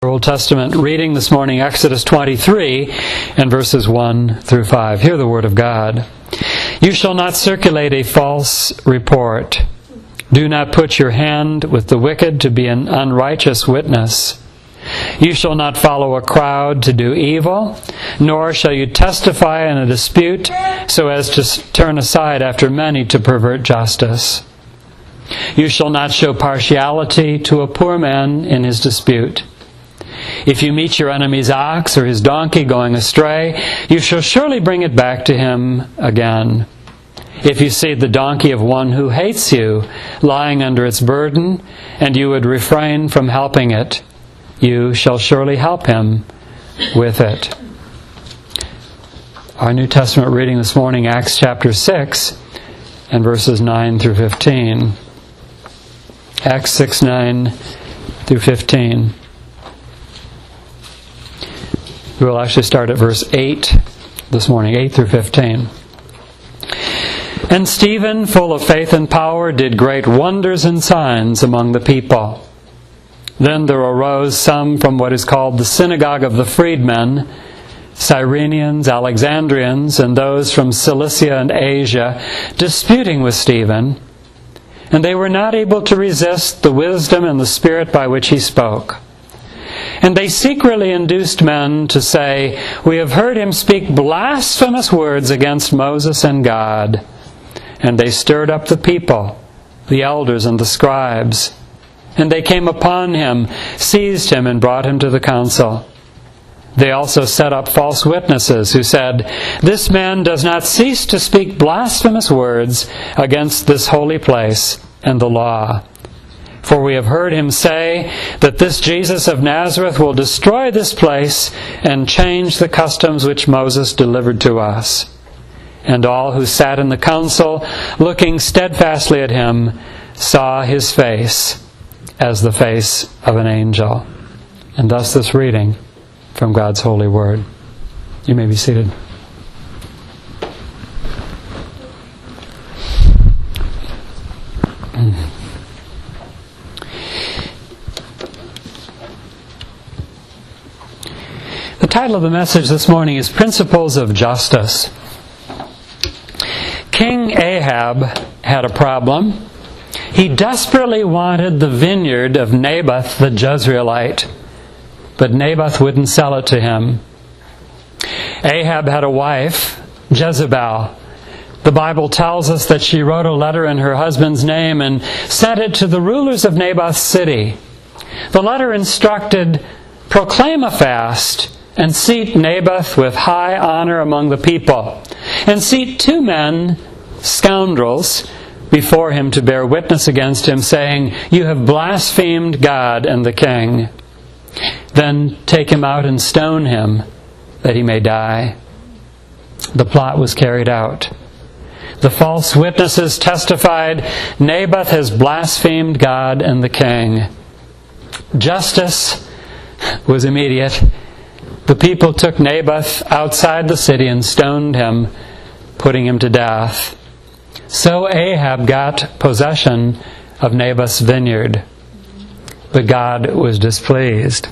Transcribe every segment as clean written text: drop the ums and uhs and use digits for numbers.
Old Testament reading this morning, Exodus 23 and verses 1 through 5. Hear the word of God. You shall not circulate a false report. Do not put your hand with the wicked to be an unrighteous witness. You shall not follow a crowd to do evil, nor shall you testify in a dispute so as to turn aside after many to pervert justice. You shall not show partiality to a poor man in his dispute. If you meet your enemy's ox or his donkey going astray, you shall surely bring it back to him again. If you see the donkey of one who hates you lying under its burden, and you would refrain from helping it, you shall surely help him with it. Our New Testament reading this morning, Acts chapter 6 and verses 9 through 15. Acts 6, 9 through 15. We will actually start at verse 8 this morning, 8 through 15. And Stephen, full of faith and power, did great wonders and signs among the people. Then there arose some from what is called the synagogue of the freedmen, Cyrenians, Alexandrians, and those from Cilicia and Asia, disputing with Stephen. And they were not able to resist the wisdom and the spirit by which he spoke. And they secretly induced men to say, "We have heard him speak blasphemous words against Moses and God." And they stirred up the people, the elders and the scribes. And they came upon him, seized him, and brought him to the council. They also set up false witnesses who said, "This man does not cease to speak blasphemous words against this holy place and the law. For we have heard him say that this Jesus of Nazareth will destroy this place and change the customs which Moses delivered to us." And all who sat in the council, looking steadfastly at him, saw his face as the face of an angel. And thus this reading from God's holy word. You may be seated. The title of the message this morning is Principles of Justice. King Ahab had a problem. He desperately wanted the vineyard of Naboth the Jezreelite, but Naboth wouldn't sell it to him. Ahab had a wife, Jezebel. The Bible tells us that she wrote a letter in her husband's name and sent it to the rulers of Naboth's city. The letter instructed, "Proclaim a fast and seat Naboth with high honor among the people, and seat 2 men, scoundrels, before him to bear witness against him, saying, 'You have blasphemed God and the king.' Then take him out and stone him, that he may die." The plot was carried out. The false witnesses testified, "Naboth has blasphemed God and the king." Justice was immediate. The people took Naboth outside the city and stoned him, putting him to death. So Ahab got possession of Naboth's vineyard. But God was displeased.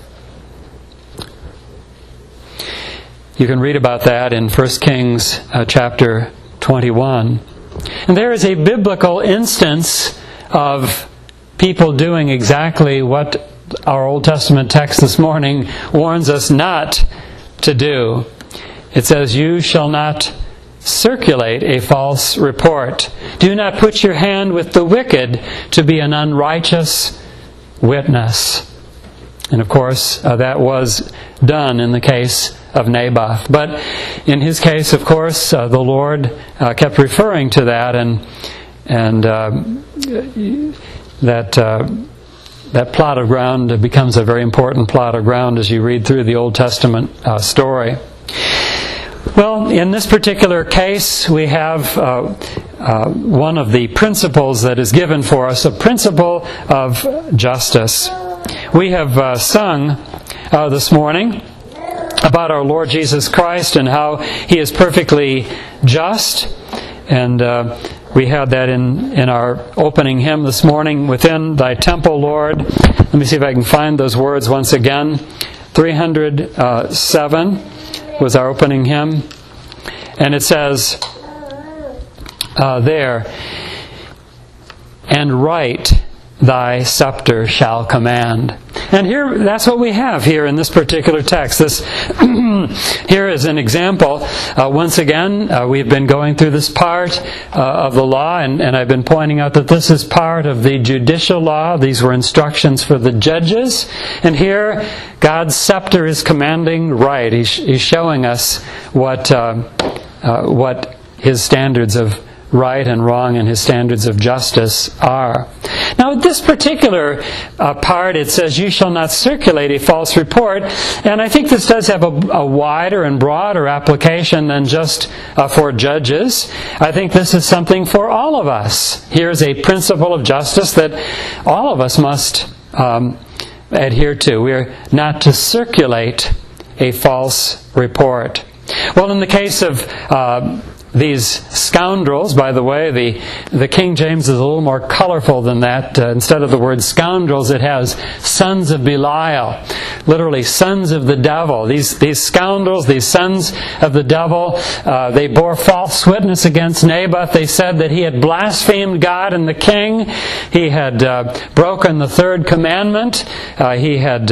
You can read about that in 1 Kings chapter 21. And there is a biblical instance of people doing exactly what our Old Testament text this morning warns us not to do. It says, "You shall not circulate a false report. Do not put your hand with the wicked to be an unrighteous witness." And of course, that was done in the case of Naboth. But in his case, of course, the Lord kept referring to that, and that plot of ground becomes a very important plot of ground as you read through the Old Testament story. Well, in this particular case, we have one of the principles that is given for us, a principle of justice. We have sung this morning about our Lord Jesus Christ and how He is perfectly just. And we had that in our opening hymn this morning, "Within Thy temple, Lord, Let me see if I can find those words once again. 307 was our opening hymn. And it says there, "And right thy scepter shall command." And here, that's what we have here in this particular text. This here is an example. Once again, we've been going through this part of the law, and I've been pointing out that this is part of the judicial law. These were instructions for the judges. And here, God's scepter is commanding right. He's showing us what His standards of right and wrong and His standards of justice are. Now, this particular part, it says, "You shall not circulate a false report." And I think this does have a wider and broader application than just for judges. I think this is something for all of us. Here's a principle of justice that all of us must adhere to. We're not to circulate a false report. Well, in the case of these scoundrels, by the way, the King James is a little more colorful than that. Instead of the word scoundrels, it has sons of Belial, literally sons of the devil. These scoundrels, these sons of the devil, they bore false witness against Naboth. They said that he had blasphemed God and the king. He had broken the third commandment. He had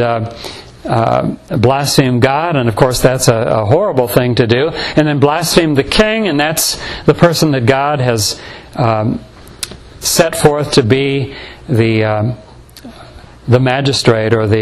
blaspheme God, and of course that's a horrible thing to do, and then blaspheme the king, and that's the person that God has set forth to be the magistrate, or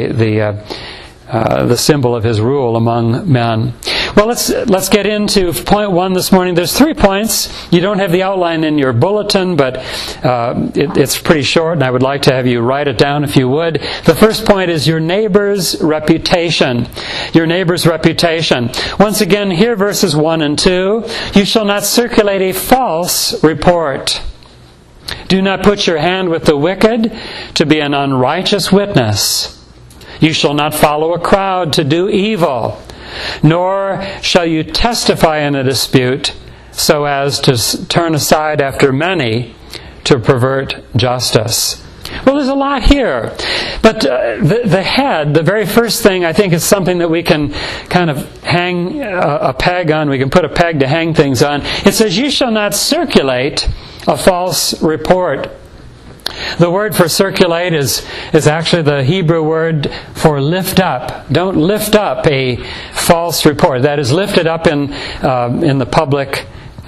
the symbol of His rule among men. Well, let's get into point one this morning. There's 3 points. You don't have the outline in your bulletin, but it's pretty short, and I would like to have you write it down if you would. The first point is your neighbor's reputation. Your neighbor's reputation. Once again, here verses 1 and 2. "You shall not circulate a false report. Do not put your hand with the wicked to be an unrighteous witness. You shall not follow a crowd to do evil, nor shall you testify in a dispute so as to turn aside after many to pervert justice." Well, there's a lot here. But the head, the very first thing, I think is something that we can kind of hang a peg on. We can put a peg to hang things on. It says, "You shall not circulate a false report." The word for circulate is actually the Hebrew word for lift up. Don't lift up a false report. That is, lift it up in the public,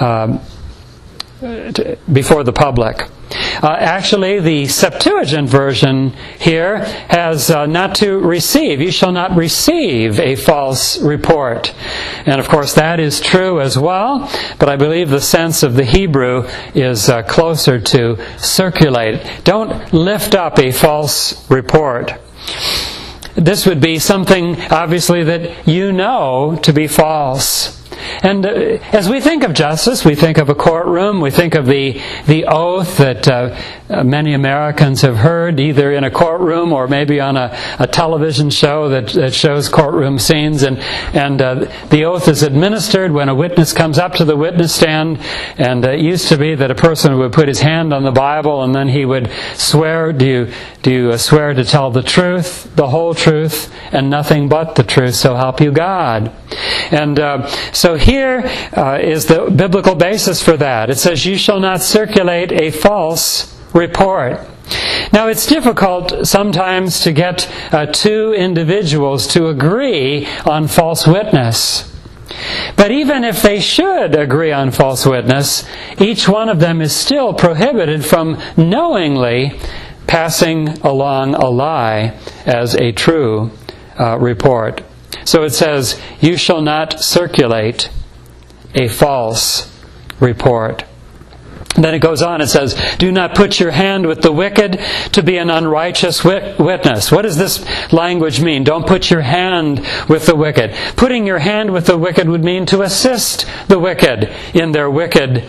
before the public. Actually, the Septuagint version here has not to receive. You shall not receive a false report. And of course that is true as well, but I believe the sense of the Hebrew is closer to circulate. Don't lift up a false report. This would be something, obviously, that you know to be false. And as we think of justice, we think of a courtroom, we think of the oath that many Americans have heard, either in a courtroom or maybe on a television show that shows courtroom scenes. And the oath is administered when a witness comes up to the witness stand. And it used to be that a person would put his hand on the Bible and then he would swear, do you swear to tell the truth, the whole truth, and nothing but the truth, so help you God? And so here is the biblical basis for that. It says, "You shall not circulate a false report." Now, it's difficult sometimes to get 2 individuals to agree on false witness. But even if they should agree on false witness, each one of them is still prohibited from knowingly passing along a lie as a true report. So it says, "You shall not circulate a false report." Then it goes on, it says, "Do not put your hand with the wicked to be an unrighteous witness." What does this language mean? Don't put your hand with the wicked. Putting your hand with the wicked would mean to assist the wicked in their wicked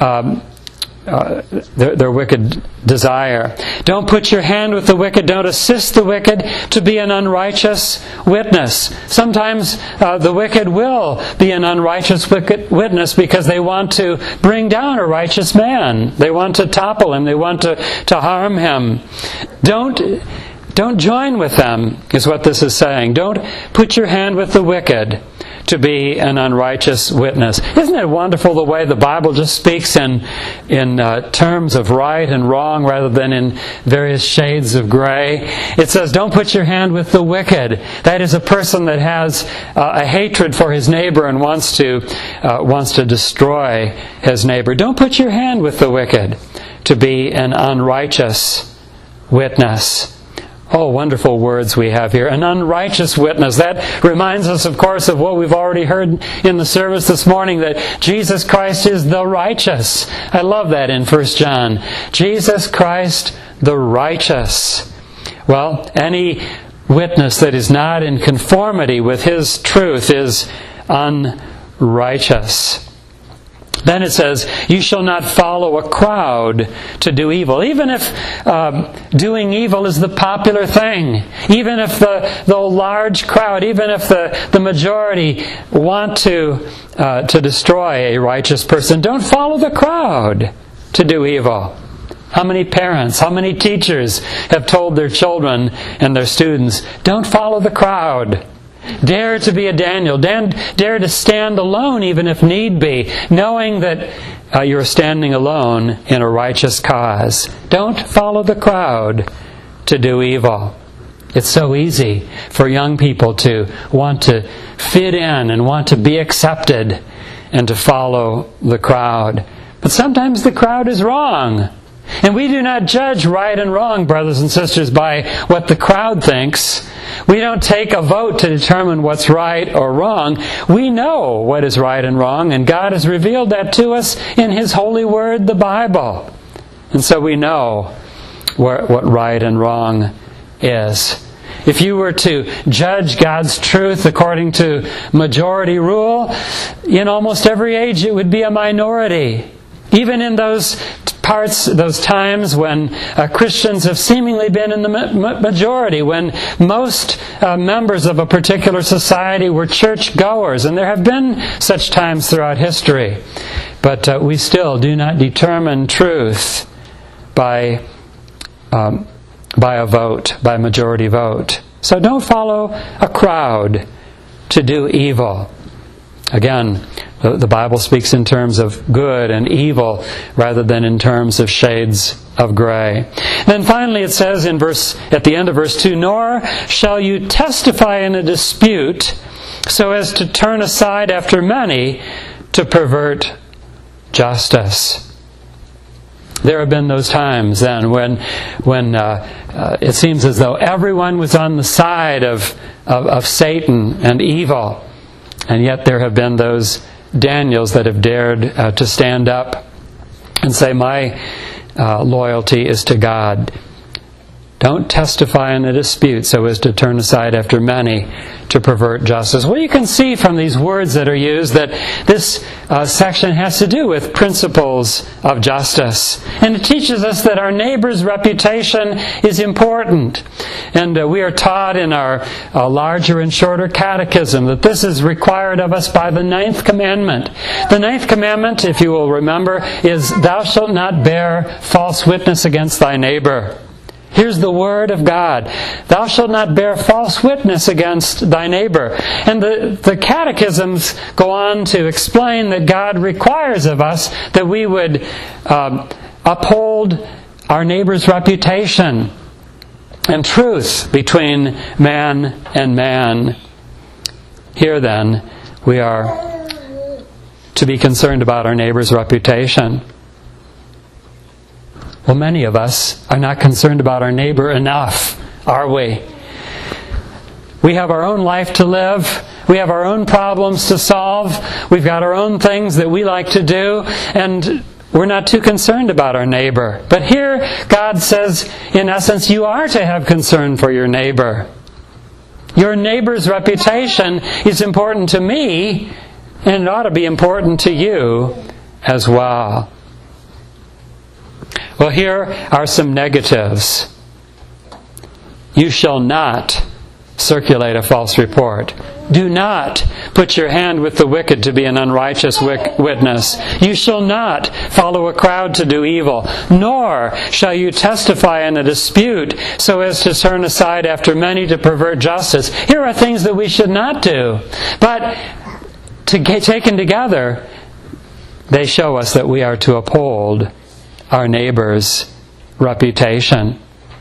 their wicked desire. Don't put your hand with the wicked. Don't assist the wicked to be an unrighteous witness. Sometimes the wicked will be an unrighteous witness because they want to bring down a righteous man. They want to topple him. They want to harm him. Don't Don't join with them, is what this is saying. Don't put your hand with the wicked to be an unrighteous witness. Isn't it wonderful the way the Bible just speaks in terms of right and wrong rather than in various shades of gray? It says, don't put your hand with the wicked. That is a person that has a hatred for his neighbor and wants to destroy his neighbor. Don't put your hand with the wicked to be an unrighteous witness. Oh, wonderful words we have here. An unrighteous witness. That reminds us, of course, of what we've already heard in the service this morning, that Jesus Christ is the righteous. I love that in 1 John. Jesus Christ the righteous. Well, any witness that is not in conformity with His truth is unrighteous. Then it says, you shall not follow a crowd to do evil. Even if doing evil is the popular thing, even if the large crowd, even if the majority want to destroy a righteous person, don't follow the crowd to do evil. How many parents, how many teachers have told their children and their students, don't follow the crowd. Dare to be a Daniel. Dare to stand alone even if need be, knowing that you're standing alone in a righteous cause. Don't follow the crowd to do evil. It's so easy for young people to want to fit in and want to be accepted and to follow the crowd. But sometimes the crowd is wrong. And we do not judge right and wrong, brothers and sisters, by what the crowd thinks. We don't take a vote to determine what's right or wrong. We know what is right and wrong, and God has revealed that to us in His holy word, the Bible. And so we know what right and wrong is. If you were to judge God's truth according to majority rule, in almost every age it would be a minority. Even in those times when Christians have seemingly been in the majority, when most members of a particular society were church-goers, and there have been such times throughout history. But we still do not determine truth by a vote, by a majority vote. So don't follow a crowd to do evil. Again, the Bible speaks in terms of good and evil rather than in terms of shades of gray. Then finally it says at the end of verse 2, nor shall you testify in a dispute so as to turn aside after many to pervert justice. There have been those times then when it seems as though everyone was on the side of Satan and evil. And yet there have been those Daniels that have dared to stand up and say, my loyalty is to God. Don't testify in a dispute so as to turn aside after many to pervert justice. Well, you can see from these words that are used that this section has to do with principles of justice. And it teaches us that our neighbor's reputation is important. And we are taught in our larger and shorter catechism that this is required of us by the 9th commandment. The 9th commandment, if you will remember, is, thou shalt not bear false witness against thy neighbor. Here's the word of God. Thou shalt not bear false witness against thy neighbor. And the catechisms go on to explain that God requires of us that we would uphold our neighbor's reputation and truth between man and man. Here then, we are to be concerned about our neighbor's reputation. Well, many of us are not concerned about our neighbor enough, are we? We have our own life to live. We have our own problems to solve. We've got our own things that we like to do, and we're not too concerned about our neighbor. But here, God says, in essence, you are to have concern for your neighbor. Your neighbor's reputation is important to me, and it ought to be important to you as well. Well, here are some negatives. You shall not circulate a false report. Do not put your hand with the wicked to be an unrighteous witness. You shall not follow a crowd to do evil, nor shall you testify in a dispute so as to turn aside after many to pervert justice. Here are things that we should not do. But taken together, they show us that we are to uphold our neighbor's reputation.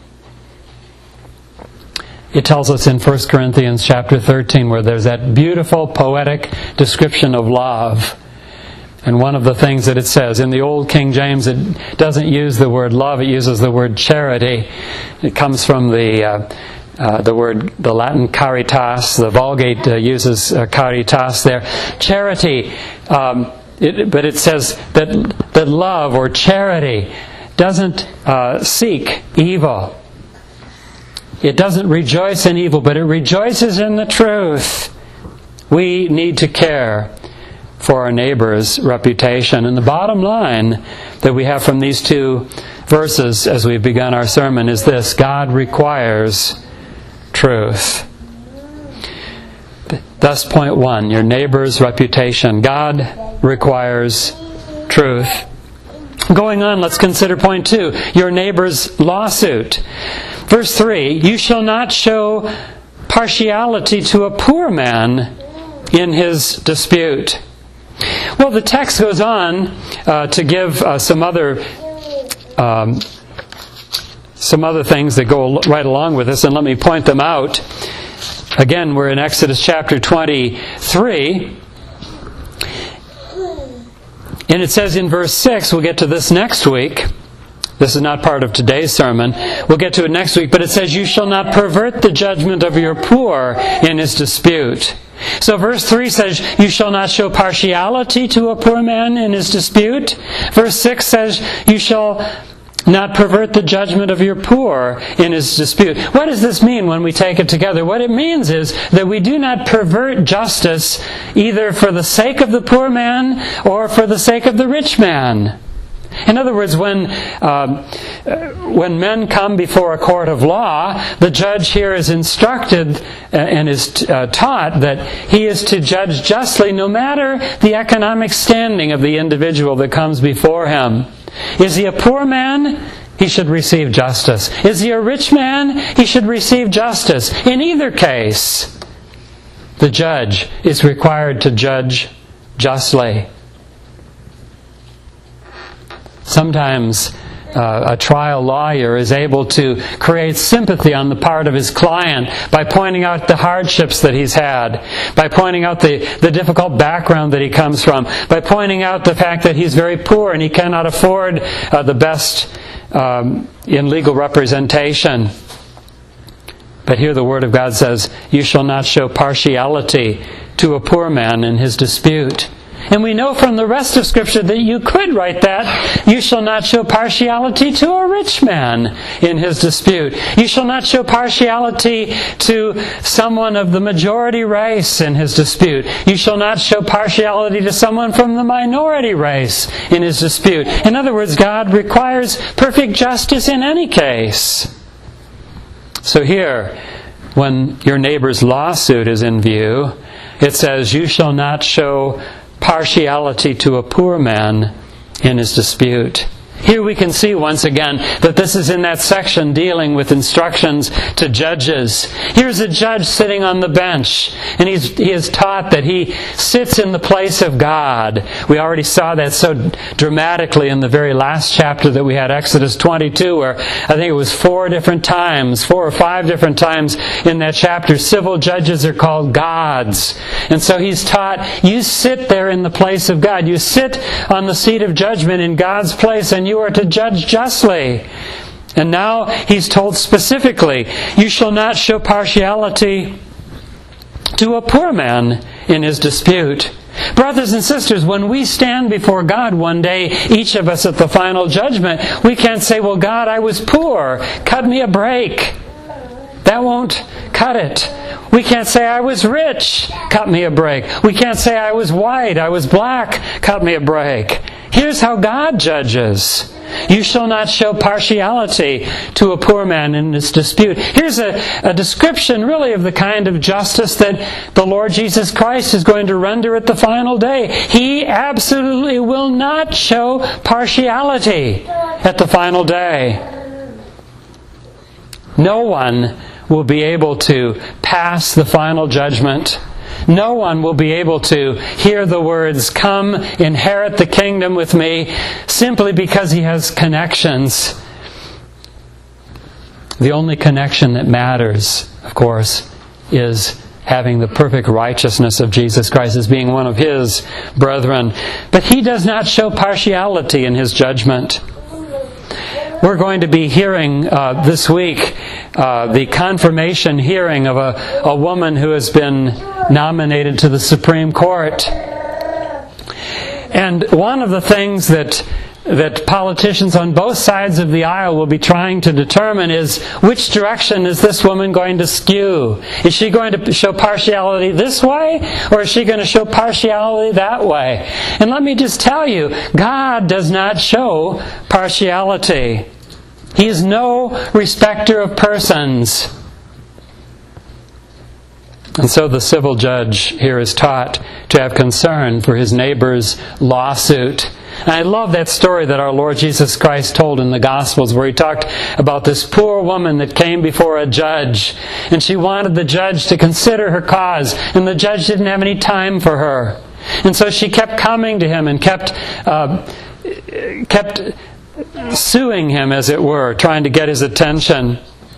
It tells us in 1 Corinthians chapter 13 where there's that beautiful poetic description of love. And one of the things that it says, in the Old King James it doesn't use the word love, it uses the word charity. It comes from the Latin caritas. The Vulgate uses caritas there. Charity, but it says that love or charity doesn't seek evil. It doesn't rejoice in evil, but it rejoices in the truth. We need to care for our neighbor's reputation. And the bottom line that we have from these two verses as we've begun our sermon is this: God requires truth. Thus, point one, your neighbor's reputation. God requires truth. Going on, let's consider point two, your neighbor's lawsuit. Verse 3, you shall not show partiality to a poor man in his dispute. Well, the text goes on to give some other things that go right along with this, and let me point them out. Again, we're in Exodus chapter 23. And it says in verse 6, we'll get to this next week. This is not part of today's sermon. We'll get to it next week. But it says, you shall not pervert the judgment of your poor in his dispute. So verse 3 says, you shall not show partiality to a poor man in his dispute. Verse 6 says, you shall not pervert the judgment of your poor in his dispute. What does this mean when we take it together? What it means is that we do not pervert justice either for the sake of the poor man or for the sake of the rich man. In other words, when men come before a court of law, the judge here is instructed and is taught that he is to judge justly no matter the economic standing of the individual that comes before him. Is he a poor man? He should receive justice. Is he a rich man? He should receive justice. In either case, the judge is required to judge justly. Sometimes a trial lawyer is able to create sympathy on the part of his client by pointing out the hardships that he's had, by pointing out the difficult background that he comes from, by pointing out the fact that he's very poor and he cannot afford the best in legal representation. But here the Word of God says, you shall not show partiality to a poor man in his dispute. And we know from the rest of Scripture that you could write that, you shall not show partiality to a rich man in his dispute. You shall not show partiality to someone of the majority race in his dispute. You shall not show partiality to someone from the minority race in his dispute. In other words, God requires perfect justice in any case. So here, when your neighbor's lawsuit is in view, it says, you shall not show partiality to a poor man in his dispute. Here we can see once again that this is in that section dealing with instructions to judges. Here's a judge sitting on the bench, and he is taught that he sits in the place of God. We already saw that so dramatically in the very last chapter that we had, Exodus 22, where I think it was 4 or 5 different times in that chapter, civil judges are called gods. And so he's taught, you sit there in the place of God. You sit on the seat of judgment in God's place, and you are to judge justly. And now he's told specifically, you shall not show partiality to a poor man in his dispute. Brothers and sisters, when we stand before God one day, each of us at the final judgment, we can't say, well, God, I was poor. Cut me a break. That won't cut it. We can't say I was rich. Cut me a break. We can't say I was white, I was black. Cut me a break. Here's how God judges. You shall not show partiality to a poor man in his dispute. Here's a description, really, of the kind of justice that the Lord Jesus Christ is going to render at the final day. He absolutely will not show partiality at the final day. No one will be able to pass the final judgment. No one will be able to hear the words, "Come, inherit the kingdom with me," simply because he has connections. The only connection that matters, of course, is having the perfect righteousness of Jesus Christ as being one of His brethren. But He does not show partiality in His judgment. We're going to be hearing this week the confirmation hearing of a woman who has been nominated to the Supreme Court. And one of the things that politicians on both sides of the aisle will be trying to determine is, which direction is this woman going to skew? Is she going to show partiality this way, or is she going to show partiality that way? And let me just tell you, God does not show partiality. He is no respecter of persons. And so the civil judge here is taught to have concern for his neighbor's lawsuit. And I love that story that our Lord Jesus Christ told in the Gospels, where He talked about this poor woman that came before a judge, and she wanted the judge to consider her cause, and the judge didn't have any time for her. And so she kept coming to him and kept suing him, as it were, trying to get his attention.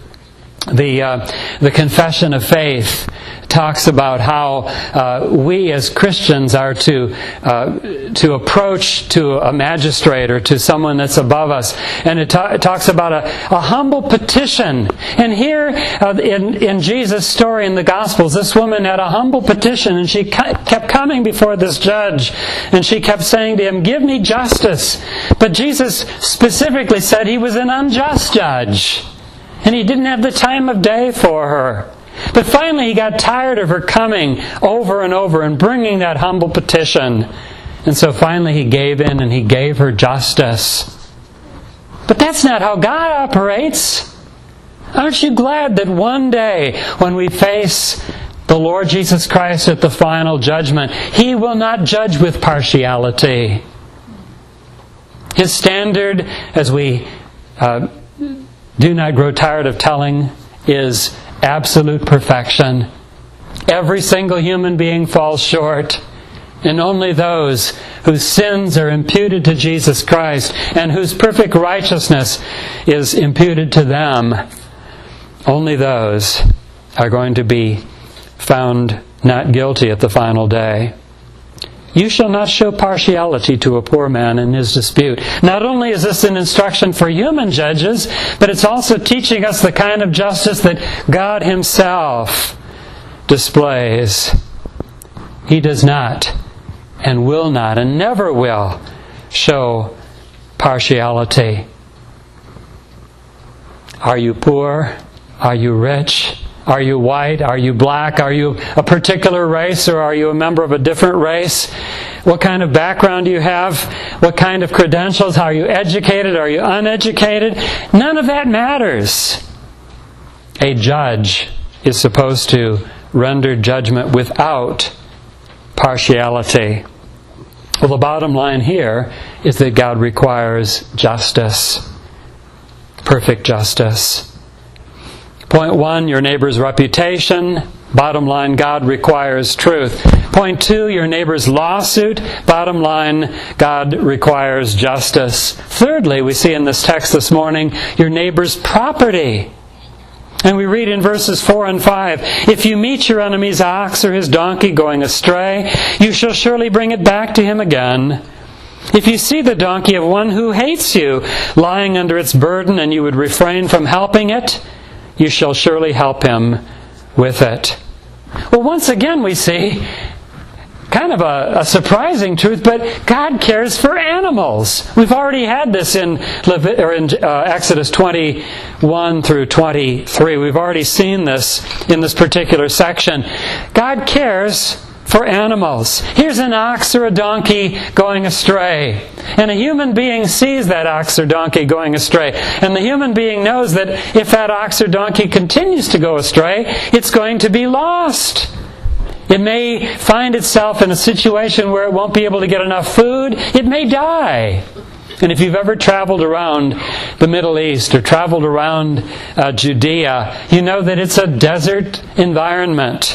The Confession of Faith talks about how we as Christians are to approach to a magistrate or to someone that's above us, and it talks about a humble petition. And here in Jesus' story in the Gospels, this woman had a humble petition, and she kept coming before this judge, and she kept saying to him, "Give me justice." But Jesus specifically said He was an unjust judge, and He didn't have the time of day for her. But finally He got tired of her coming over and over and bringing that humble petition. And so finally He gave in and He gave her justice. But that's not how God operates. Aren't you glad that one day when we face the Lord Jesus Christ at the final judgment, He will not judge with partiality. His standard, as we do not grow tired of telling, is absolute perfection. Every single human being falls short, and only those whose sins are imputed to Jesus Christ and whose perfect righteousness is imputed to them, only those are going to be found not guilty at the final day. You shall not show partiality to a poor man in his dispute. Not only is this an instruction for human judges, but it's also teaching us the kind of justice that God Himself displays. He does not and will not and never will show partiality. Are you poor? Are you rich? Are you white? Are you black? Are you a particular race, or are you a member of a different race? What kind of background do you have? What kind of credentials? Are you educated? Are you uneducated? None of that matters. A judge is supposed to render judgment without partiality. Well, the bottom line here is that God requires justice. Perfect justice. Point 1, your neighbor's reputation. Bottom line, God requires truth. Point 2, your neighbor's lawsuit. Bottom line, God requires justice. Thirdly, we see in this text this morning, your neighbor's property. And we read in verses 4 and 5, "If you meet your enemy's ox or his donkey going astray, you shall surely bring it back to him again. If you see the donkey of one who hates you lying under its burden and you would refrain from helping it, you shall surely help him with it." Well, once again we see kind of a surprising truth, but God cares for animals. We've already had this in Exodus 21 through 23. We've already seen this in this particular section. God cares for animals. Here's an ox or a donkey going astray. And a human being sees that ox or donkey going astray. And the human being knows that if that ox or donkey continues to go astray, it's going to be lost. It may find itself in a situation where it won't be able to get enough food. It may die. And if you've ever traveled around the Middle East or traveled around Judea, you know that it's a desert environment.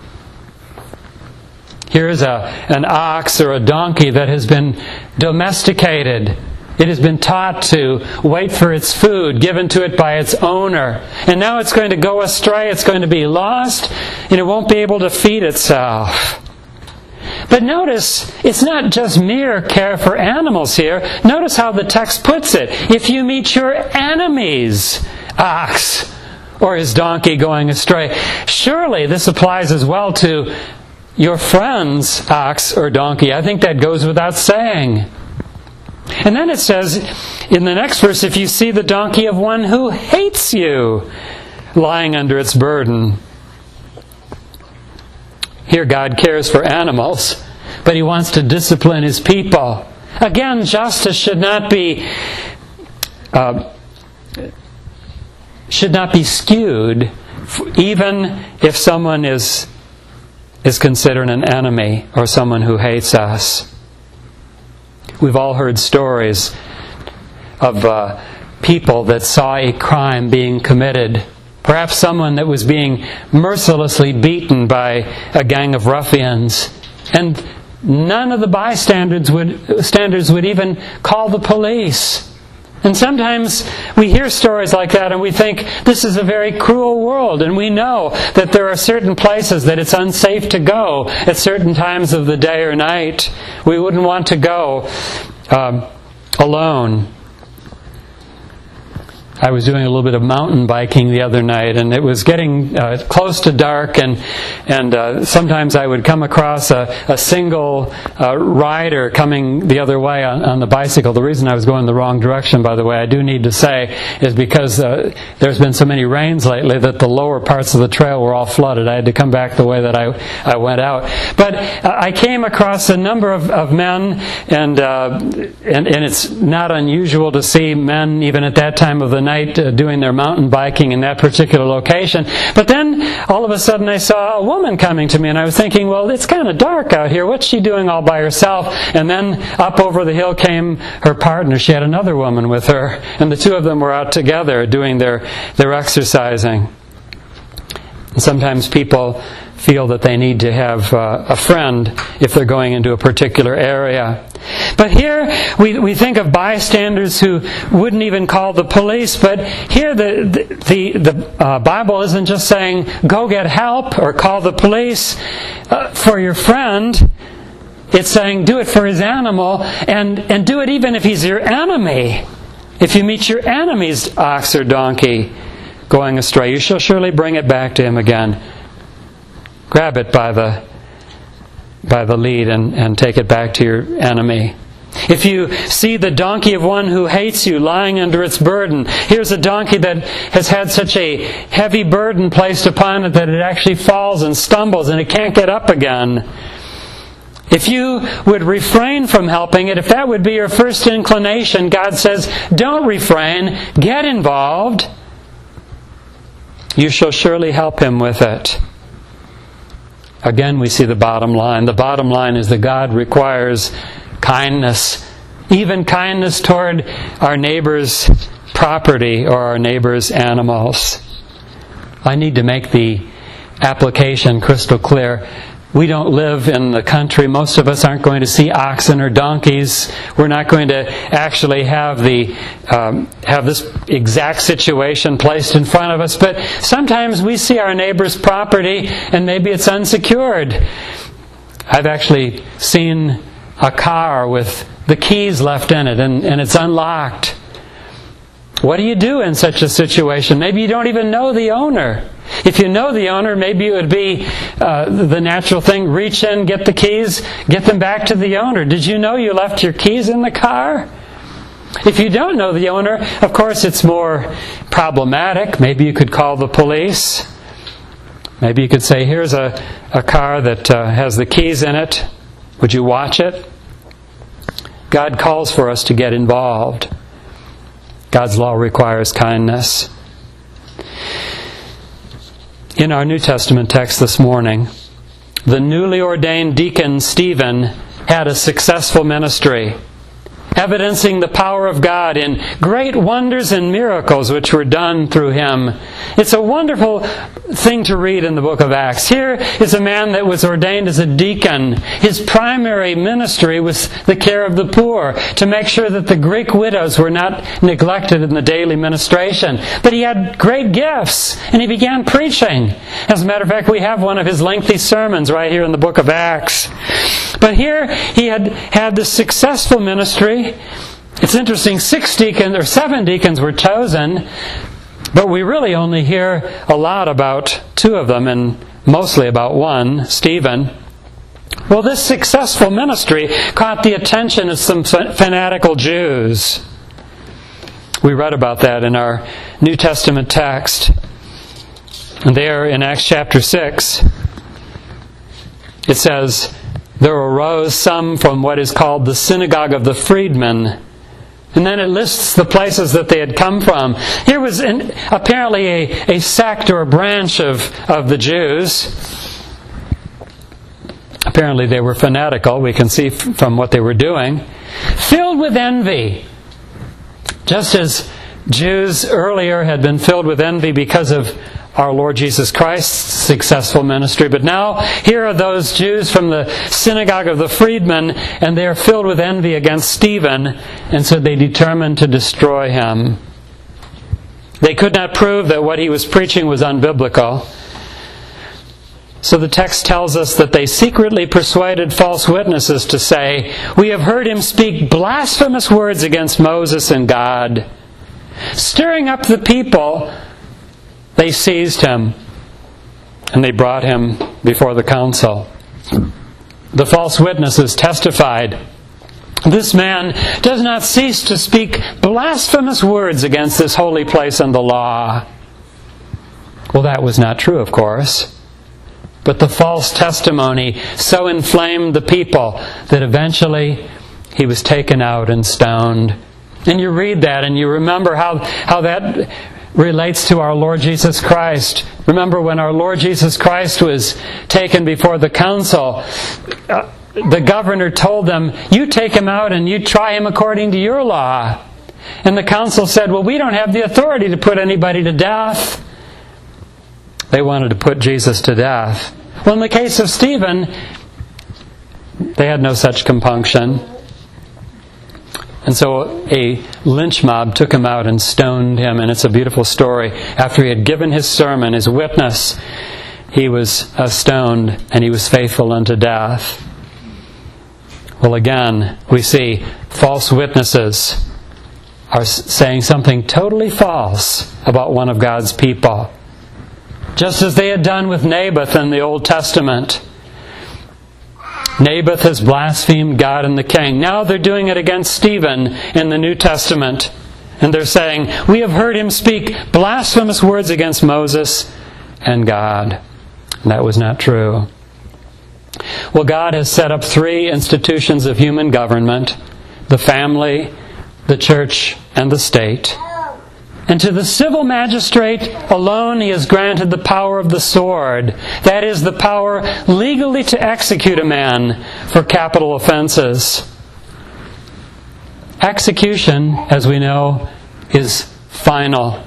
Here is an ox or a donkey that has been domesticated. It has been taught to wait for its food given to it by its owner. And now it's going to go astray, it's going to be lost, and it won't be able to feed itself. But notice, it's not just mere care for animals here. Notice how the text puts it. If you meet your enemy's ox or his donkey going astray, surely this applies as well to your friend's ox or donkey. I think that goes without saying. And then it says in the next verse, if you see the donkey of one who hates you lying under its burden. Here God cares for animals, but He wants to discipline His people. Again, justice should not be skewed, even if someone is considered an enemy or someone who hates us. We've all heard stories of people that saw a crime being committed. Perhaps someone that was being mercilessly beaten by a gang of ruffians. And none of the bystanders would even call the police. And sometimes we hear stories like that and we think, this is a very cruel world. And we know that there are certain places that it's unsafe to go at certain times of the day or night. We wouldn't want to go alone. I was doing a little bit of mountain biking the other night, and it was getting close to dark, and sometimes I would come across a single rider coming the other way on the bicycle. The reason I was going the wrong direction, by the way, I do need to say, is because there's been so many rains lately that the lower parts of the trail were all flooded. I had to come back the way that I went out. But I came across a number of men, and it's not unusual to see men, even at that time of the night, doing their mountain biking in that particular location. But then all of a sudden I saw a woman coming to me, and I was thinking, well, it's kind of dark out here. What's she doing all by herself? And then up over the hill came her partner. She had another woman with her, and the two of them were out together doing their exercising. And sometimes people feel that they need to have a friend if they're going into a particular area. But here we think of bystanders who wouldn't even call the police. But here the Bible isn't just saying go get help or call the police for your friend. It's saying do it for his animal, and do it even if he's your enemy. If you meet your enemy's ox or donkey going astray, you shall surely bring it back to him again. Grab it by the lead and take it back to your enemy. If you see the donkey of one who hates you lying under its burden, here's a donkey that has had such a heavy burden placed upon it that it actually falls and stumbles and it can't get up again. If you would refrain from helping it, if that would be your first inclination, God says, don't refrain, get involved. You shall surely help him with it. Again, we see the bottom line. The bottom line is that God requires kindness, even kindness toward our neighbor's property or our neighbor's animals. I need to make the application crystal clear. We don't live in the country. Most of us aren't going to see oxen or donkeys. We're not going to actually have this exact situation placed in front of us. But sometimes we see our neighbor's property and maybe it's unsecured. I've actually seen a car with the keys left in it and it's unlocked. What do you do in such a situation? Maybe you don't even know the owner. If you know the owner, maybe it would be the natural thing, reach in, get the keys, get them back to the owner. Did you know you left your keys in the car? If you don't know the owner, of course it's more problematic. Maybe you could call the police. Maybe you could say, here's a car that has the keys in it. Would you watch it? God calls for us to get involved. God's law requires kindness. In our New Testament text this morning, the newly ordained deacon Stephen had a successful ministry, evidencing the power of God in great wonders and miracles which were done through him. It's a wonderful thing to read in the book of Acts. Here is a man that was ordained as a deacon. His primary ministry was the care of the poor, to make sure that the Greek widows were not neglected in the daily ministration. But he had great gifts, and he began preaching. As a matter of fact, we have one of his lengthy sermons right here in the book of Acts. But here he had this successful ministry. It's interesting, 7 deacons were chosen, but we really only hear a lot about 2 of them, and mostly about one, Stephen. Well, this successful ministry caught the attention of some fanatical Jews. We read about that in our New Testament text. And there in Acts chapter 6, it says, there arose some from what is called the synagogue of the freedmen. And then it lists the places that they had come from. Here was apparently a sect or a branch of the Jews. Apparently they were fanatical, we can see from what they were doing. Filled with envy. Just as Jews earlier had been filled with envy because of our Lord Jesus Christ's successful ministry. But now, here are those Jews from the synagogue of the freedmen, and they are filled with envy against Stephen, and so they determined to destroy him. They could not prove that what he was preaching was unbiblical. So the text tells us that they secretly persuaded false witnesses to say, "We have heard him speak blasphemous words against Moses and God." Stirring up the people, they seized him, and they brought him before the council. The false witnesses testified, "This man does not cease to speak blasphemous words against this holy place and the law." Well, that was not true, of course. But the false testimony so inflamed the people that eventually he was taken out and stoned. And you read that and you remember how that relates to our Lord Jesus Christ. Remember when our Lord Jesus Christ was taken before the council, the governor told them, "You take him out and you try him according to your law." And the council said, "Well, we don't have the authority to put anybody to death." They wanted to put Jesus to death. Well, in the case of Stephen, they had no such compunction. And so a lynch mob took him out and stoned him, and it's a beautiful story. After he had given his sermon, his witness, he was stoned, and he was faithful unto death. Well, again, we see false witnesses are saying something totally false about one of God's people. Just as they had done with Naboth in the Old Testament. Naboth has blasphemed God and the king. Now they're doing it against Stephen in the New Testament. And they're saying, "We have heard him speak blasphemous words against Moses and God." And that was not true. Well, God has set up 3 institutions of human government: the family, the church, and the state. And to the civil magistrate alone he has granted the power of the sword. That is, the power legally to execute a man for capital offenses. Execution, as we know, is final.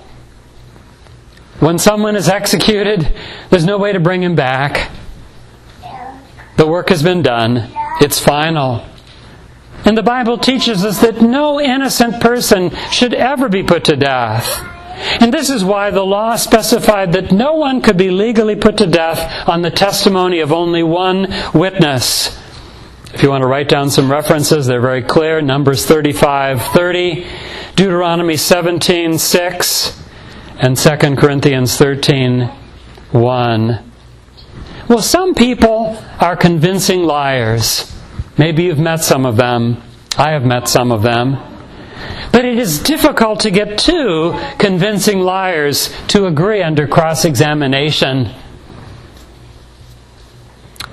When someone is executed, there's no way to bring him back. The work has been done. It's final. And the Bible teaches us that no innocent person should ever be put to death. And this is why the law specified that no one could be legally put to death on the testimony of only one witness. If you want to write down some references, they're very clear. Numbers 35:30, Deuteronomy 17:6, and 2 Corinthians 13:1. Well, some people are convincing liars. Maybe you've met some of them. I have met some of them. But it is difficult to get 2 convincing liars to agree under cross-examination.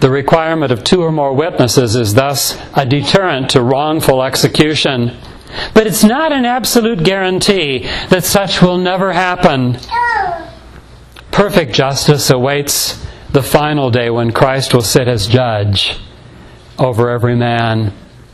The requirement of 2 or more witnesses is thus a deterrent to wrongful execution. But it's not an absolute guarantee that such will never happen. Perfect justice awaits the final day when Christ will sit as judge over every man.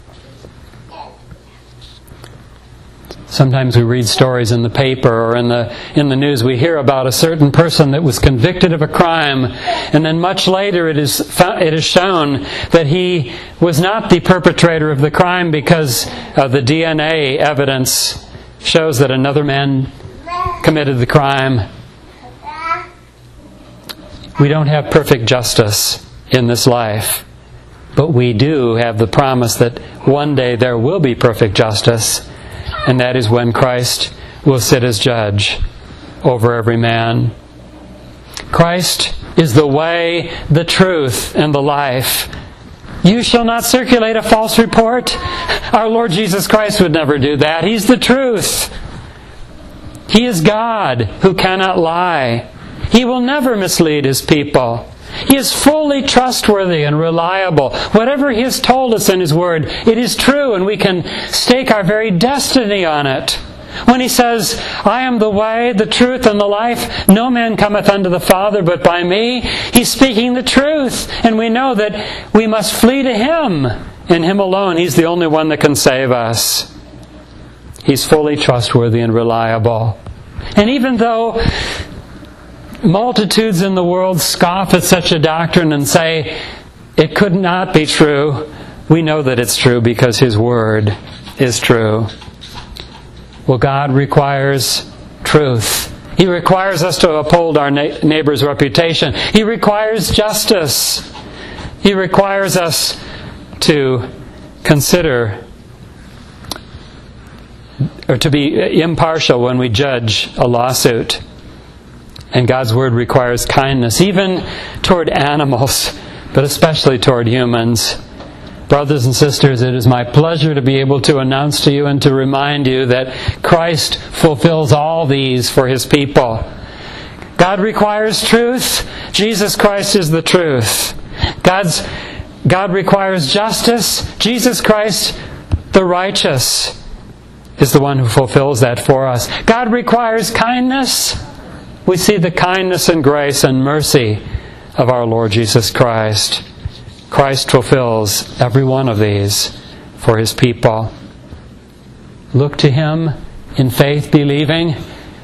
Sometimes we read stories in the paper or in the news. We hear about a certain person that was convicted of a crime, and then much later it is shown that he was not the perpetrator of the crime because the DNA evidence shows that another man committed the crime. We don't have perfect justice in this life, but we do have the promise that one day there will be perfect justice. And that is when Christ will sit as judge over every man. Christ is the way, the truth, and the life. You shall not circulate a false report. Our Lord Jesus Christ would never do that. He's the truth. He is God who cannot lie. He will never mislead His people. He is fully trustworthy and reliable. Whatever He has told us in His Word, it is true, and we can stake our very destiny on it. When He says, I am the way, the truth, and the life, no man cometh unto the Father but by me, He's speaking the truth, and we know that we must flee to Him. In Him alone, He's the only one that can save us. He's fully trustworthy and reliable. And even though multitudes in the world scoff at such a doctrine and say it could not be true, we know that it's true because His Word is true. Well, God requires truth. He requires us to uphold our neighbor's reputation. He requires justice. He requires us to consider or to be impartial when we judge a lawsuit. And God's Word requires kindness, even toward animals, but especially toward humans. Brothers and sisters, it is my pleasure to be able to announce to you and to remind you that Christ fulfills all these for His people. God requires truth. Jesus Christ is the truth. God requires justice. Jesus Christ, the righteous, is the one who fulfills that for us. God requires kindness. We see the kindness and grace and mercy of our Lord Jesus Christ. Christ fulfills every one of these for His people. Look to Him in faith, believing.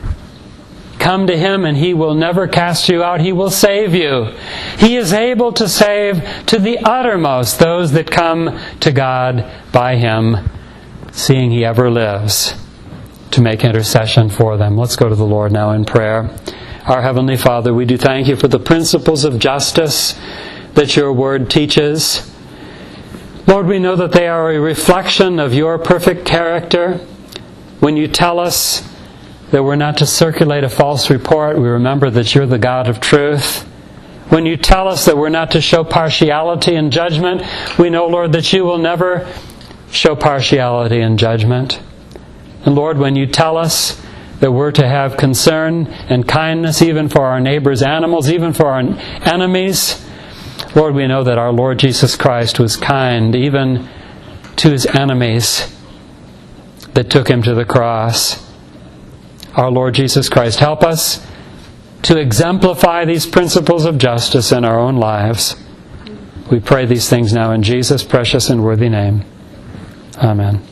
Come to Him and He will never cast you out. He will save you. He is able to save to the uttermost those that come to God by Him, seeing He ever lives to make intercession for them. Let's go to the Lord now in prayer. Our Heavenly Father, we do thank You for the principles of justice that Your Word teaches. Lord, we know that they are a reflection of Your perfect character. When You tell us that we're not to circulate a false report, we remember that You're the God of truth. When You tell us that we're not to show partiality in judgment, we know, Lord, that You will never show partiality in judgment. And Lord, when You tell us that we're to have concern and kindness even for our neighbor's animals, even for our enemies, Lord, we know that our Lord Jesus Christ was kind even to His enemies that took Him to the cross. Our Lord Jesus Christ, help us to exemplify these principles of justice in our own lives. We pray these things now in Jesus' precious and worthy name. Amen.